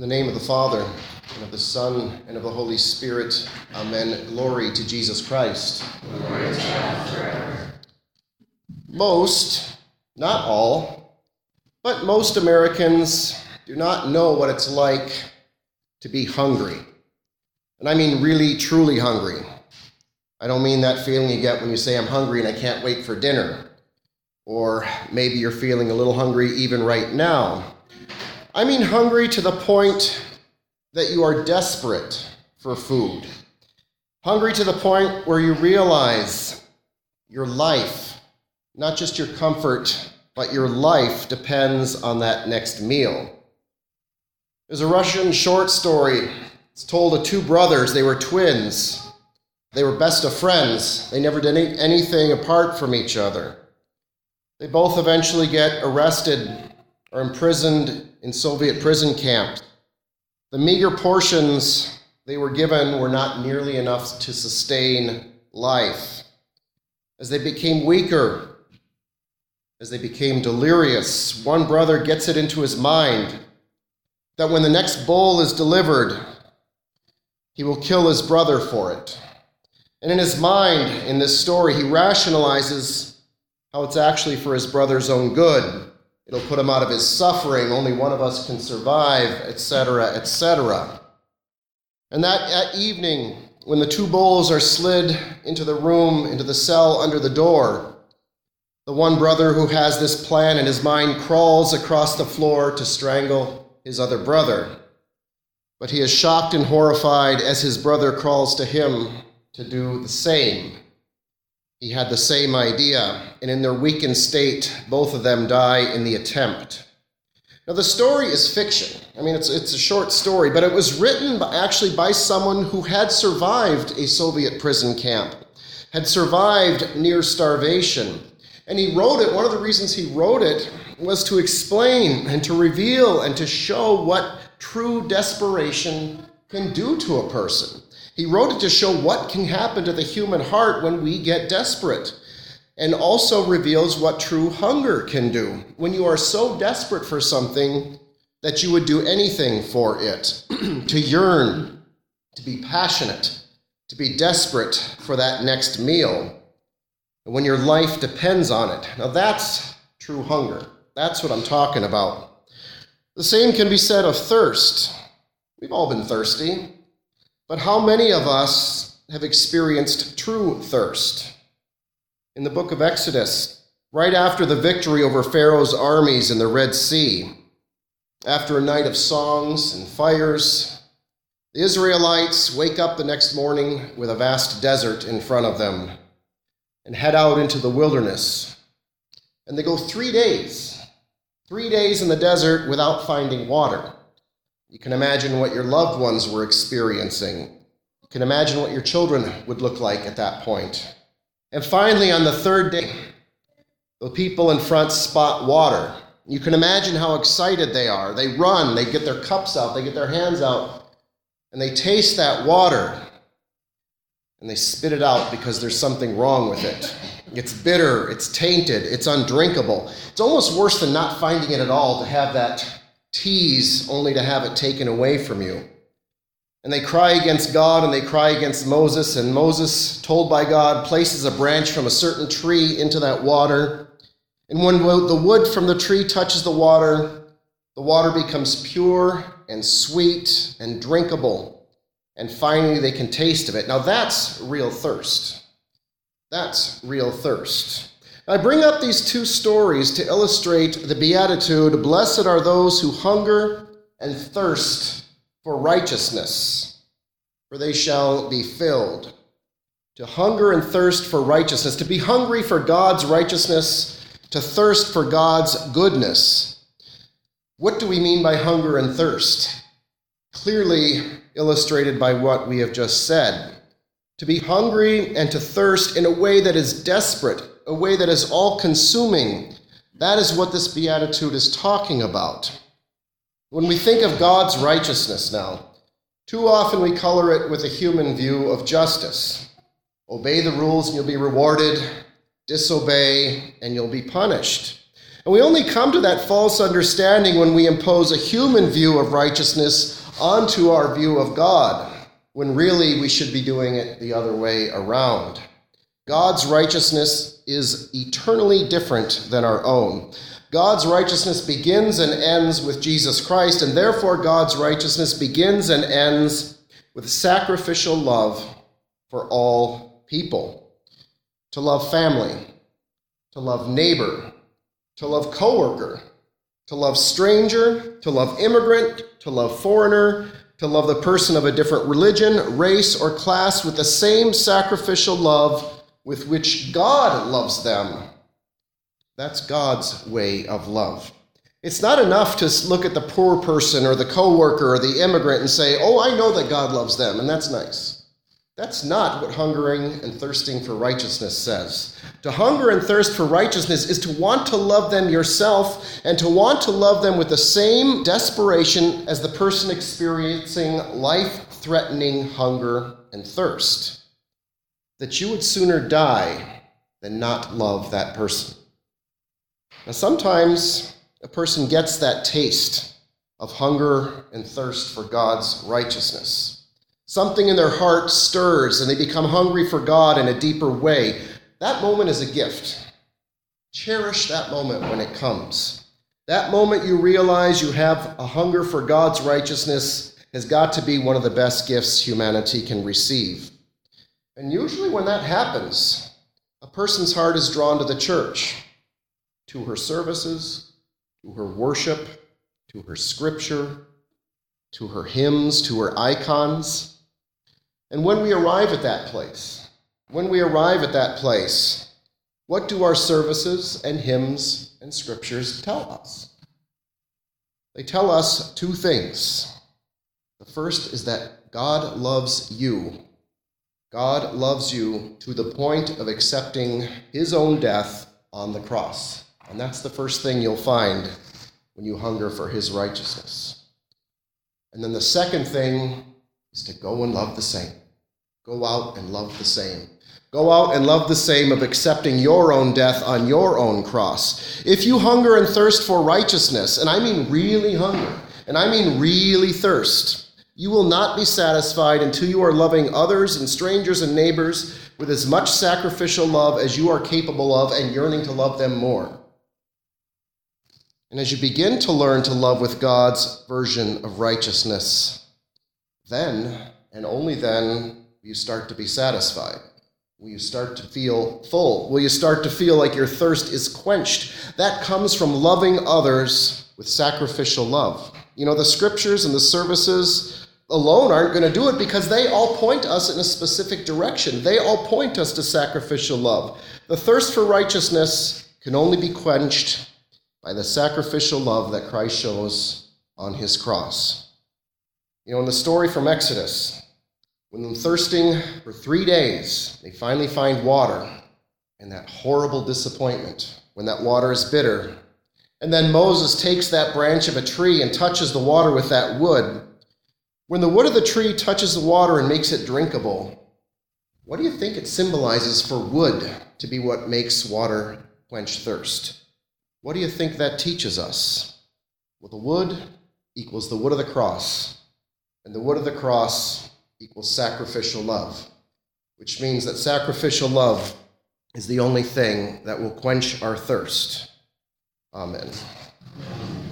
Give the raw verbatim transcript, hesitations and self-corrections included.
In the name of the Father, and of the Son, and of the Holy Spirit. Amen. Glory to Jesus Christ. Glory to God forever. Most, not all, but most Americans do not know what it's like to be hungry. And I mean really, truly hungry. I don't mean that feeling you get when you say, I'm hungry and I can't wait for dinner. Or maybe you're feeling a little hungry even right now. I mean hungry to the point that you are desperate for food. Hungry to the point where you realize your life, not just your comfort, but your life depends on that next meal. There's a Russian short story. It's told of two brothers. They were twins. They were best of friends. They never did any, anything apart from each other. They both eventually get arrested or imprisoned in Soviet prison camps. The meager portions they were given were not nearly enough to sustain life. As they became weaker, as they became delirious, one brother gets it into his mind that when the next bowl is delivered, he will kill his brother for it. And in his mind, in this story, he rationalizes how it's actually for his brother's own good. It'll put him out of his suffering. Only one of us can survive, et cetera, et cetera. And that, that evening, when the two bowls are slid into the room, into the cell under the door, the one brother who has this plan in his mind crawls across the floor to strangle his other brother. But he is shocked and horrified as his brother crawls to him to do the same. He had the same idea, and in their weakened state, both of them die in the attempt. Now, the story is fiction. I mean, it's, it's a short story, but it was written by, actually by someone who had survived a Soviet prison camp, had survived near starvation. And he wrote it, one of the reasons he wrote it was to explain and to reveal and to show what true desperation can do to a person. He wrote it to show what can happen to the human heart when we get desperate, and also reveals what true hunger can do when you are so desperate for something that you would do anything for it, to yearn, to be passionate, to be desperate for that next meal, and when your life depends on it. Now that's true hunger. That's what I'm talking about. The same can be said of thirst. We've all been thirsty. But how many of us have experienced true thirst? In the book of Exodus, right after the victory over Pharaoh's armies in the Red Sea, after a night of songs and fires, the Israelites wake up the next morning with a vast desert in front of them and head out into the wilderness. And they go three days, three days in the desert without finding water. You can imagine what your loved ones were experiencing. You can imagine what your children would look like at that point. And finally, on the third day, the people in front spot water. You can imagine how excited they are. They run, they get their cups out, they get their hands out, and they taste that water, and they spit it out because there's something wrong with it. It's bitter, it's tainted, it's undrinkable. It's almost worse than not finding it at all, to have that tease only to have it taken away from you. And they cry against God and they cry against Moses, and Moses, told by God, places a branch from a certain tree into that water. And when the wood from the tree touches the water, the water becomes pure and sweet and drinkable. And finally they can taste of it. Now that's real thirst. That's real thirst. I bring up these two stories to illustrate the beatitude, blessed are those who hunger and thirst for righteousness, for they shall be filled. To hunger and thirst for righteousness, to be hungry for God's righteousness, to thirst for God's goodness. What do we mean by hunger and thirst? Clearly illustrated by what we have just said. To be hungry and to thirst in a way that is desperate, a way that is all-consuming. That is what this beatitude is talking about. When we think of God's righteousness now, too often we color it with a human view of justice. Obey the rules and you'll be rewarded. Disobey and you'll be punished. And we only come to that false understanding when we impose a human view of righteousness onto our view of God, when really we should be doing it the other way around. God's righteousness is eternally different than our own. God's righteousness begins and ends with Jesus Christ, and therefore God's righteousness begins and ends with sacrificial love for all people. To love family, to love neighbor, to love coworker, to love stranger, to love immigrant, to love foreigner, to love the person of a different religion, race, or class with the same sacrificial love with which God loves them. That's God's way of love. It's not enough to look at the poor person or the coworker or the immigrant and say, oh, I know that God loves them, and that's nice. That's not what hungering and thirsting for righteousness says. To hunger and thirst for righteousness is to want to love them yourself and to want to love them with the same desperation as the person experiencing life-threatening hunger and thirst. That you would sooner die than not love that person. Now, sometimes a person gets that taste of hunger and thirst for God's righteousness. Something in their heart stirs and they become hungry for God in a deeper way. That moment is a gift. Cherish that moment when it comes. That moment you realize you have a hunger for God's righteousness has got to be one of the best gifts humanity can receive. And usually when that happens, a person's heart is drawn to the church, to her services, to her worship, to her scripture, to her hymns, to her icons. And when we arrive at that place, when we arrive at that place, what do our services and hymns and scriptures tell us? They tell us two things. The first is that God loves you. God loves you to the point of accepting his own death on the cross. And that's the first thing you'll find when you hunger for his righteousness. And then the second thing is to go and love the same. Go out and love the same. Go out and love the same of accepting your own death on your own cross. If you hunger and thirst for righteousness, and I mean really hunger, and I mean really thirst, you will not be satisfied until you are loving others and strangers and neighbors with as much sacrificial love as you are capable of and yearning to love them more. And as you begin to learn to love with God's version of righteousness, then, and only then, will you start to be satisfied. Will you start to feel full? Will you start to feel like your thirst is quenched? That comes from loving others with sacrificial love. You know, the scriptures and the services alone aren't going to do it because they all point us in a specific direction. They all point us to sacrificial love. The thirst for righteousness can only be quenched by the sacrificial love that Christ shows on his cross. You know, in the story from Exodus, when they're thirsting for three days, they finally find water, and that horrible disappointment when that water is bitter. And then Moses takes that branch of a tree and touches the water with that wood. When the wood of the tree touches the water and makes it drinkable, what do you think it symbolizes for wood to be what makes water quench thirst? What do you think that teaches us? Well, the wood equals the wood of the cross, and the wood of the cross equals sacrificial love, which means that sacrificial love is the only thing that will quench our thirst. Amen.